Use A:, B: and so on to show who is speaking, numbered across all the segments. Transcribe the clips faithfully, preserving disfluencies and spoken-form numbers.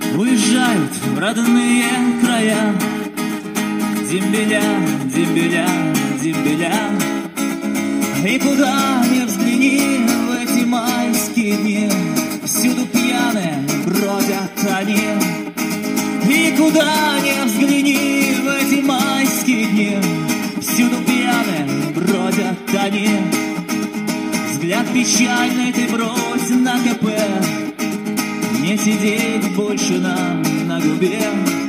A: Уезжают в родные края дембеля, дембеля, дембеля. И куда ни взгляни в эти майские дни, всюду пьяные бродят они. И куда ни взгляни в эти майские дни, всюду пьяные бродят они. Взгляд печальный ты брось на КП, не сидеть больше нам на губе.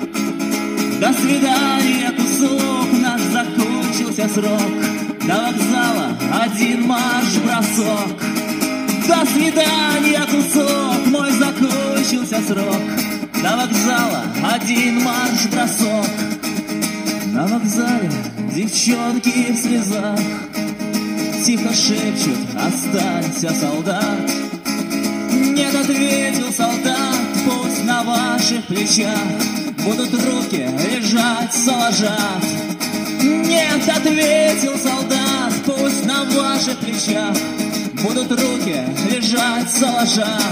A: До свидания, кусок, наш закончился срок. До вокзала один марш-бросок. До свидания, кусок, мой закончился срок. До вокзала один марш-бросок. На вокзале девчонки в слезах тихо шепчут: останься, солдат. Нет, ответил солдат, пусть на ваших плечах будут руки лежать, соложат. Нет, ответил солдат, пусть на ваших плечах будут руки лежать, соложат.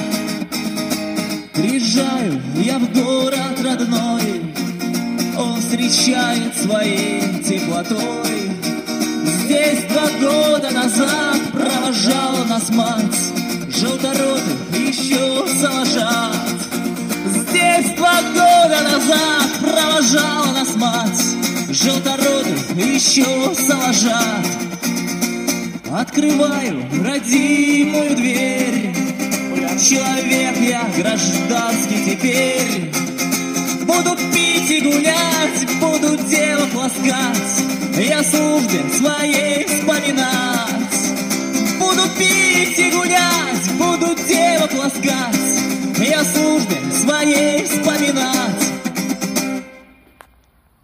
A: Приезжаю я в город родной, он встречает своей теплотой. Здесь два года назад провожала нас мать, желторотых еще соложат. Здесь два года назад провожала нас мать, желторотых еще соложат. Открываю родимую дверь, человек я гражданский теперь. Буду пить и гулять, буду девок ласкать, я службе своей вспоминать. Буду пить и гулять, буду девок ласкать, я службе своей вспоминать.